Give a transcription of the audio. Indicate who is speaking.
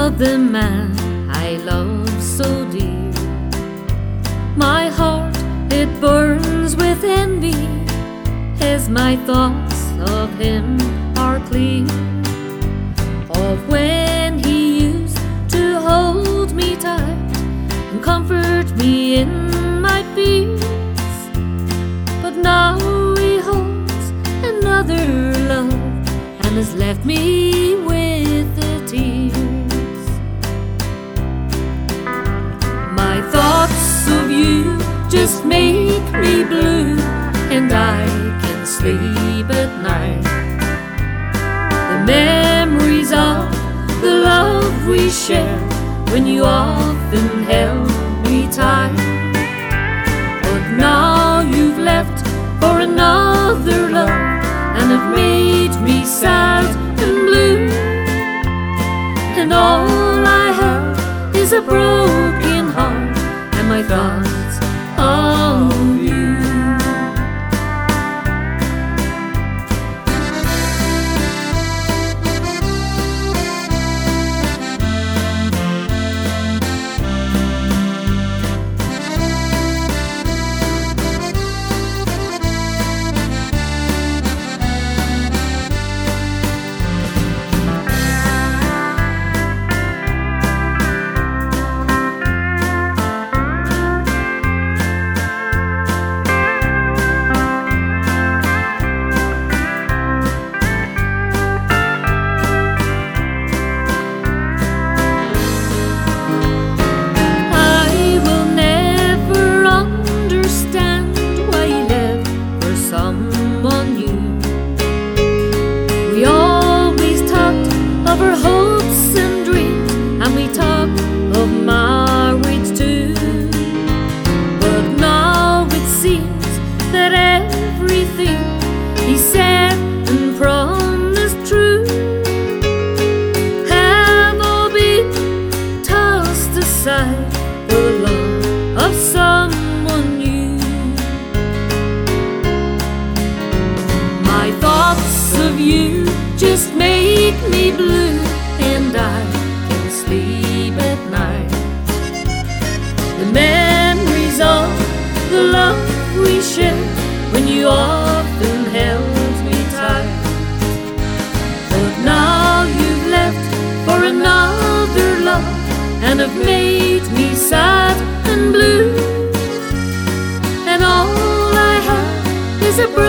Speaker 1: of the man I love so dear. My heart, it burns within me as my thoughts of him are clear. Of when he used to hold me tight and comfort me in my fears, but now he holds another love and has left me with the tears. My thoughts of you just make me blue, and I can't sleep at night. The memories of the love we shared when you often held me tight, but now you've left for another love and have made me sad and blue. And all I have is a broken heart and my thoughts of you. We always talked of our hopes and dreams, and we talked of marriage too. But now it seems that everything he said and promised true have all been tossed aside for the love of someone new. My thoughts of you just make me blue, and I can't sleep at night. The memories of the love we shared when you often held me tight, but now you've left for another love and have made me sad and blue. And all I have is a